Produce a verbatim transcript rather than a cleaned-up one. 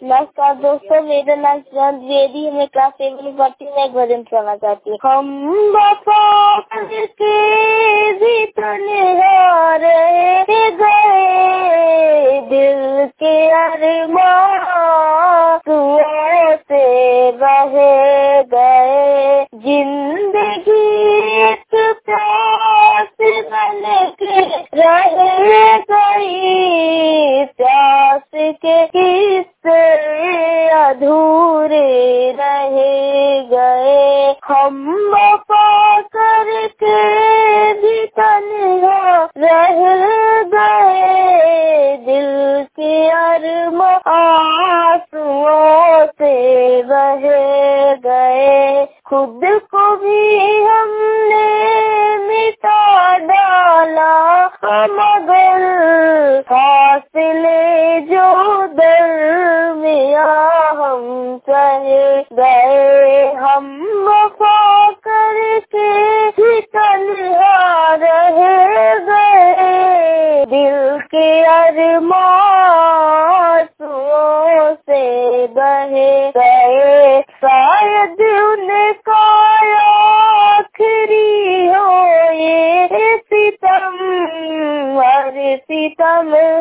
नमस्कार दोस्तों, मेरा नाम सुशांत द्विवेदी है। मैं क्लास सेवन में पढ़ती हूँ। मैं एक भजन सुनाना चाहती हूँ। हम वफा करके भी तन्हा रह गए, दिल के अरमां दुआओं से बह गए। जिंदगी एक प्यास बन के रह गई, प्यास के किस्से अधूरे रह गए। हम वफा करके भी तन्हा रह गए, दिल के अरमां आंसुओं से बह गए। खुद को भी हमने मिटा डाला, मगर फासले जो दरमिया हम सह गए। हम वफा करके भी तन्हा रह गए, दिल के अरमां आंसुओं से बह गए। शायद उनका आखिरी हो ये सितम, हर सितम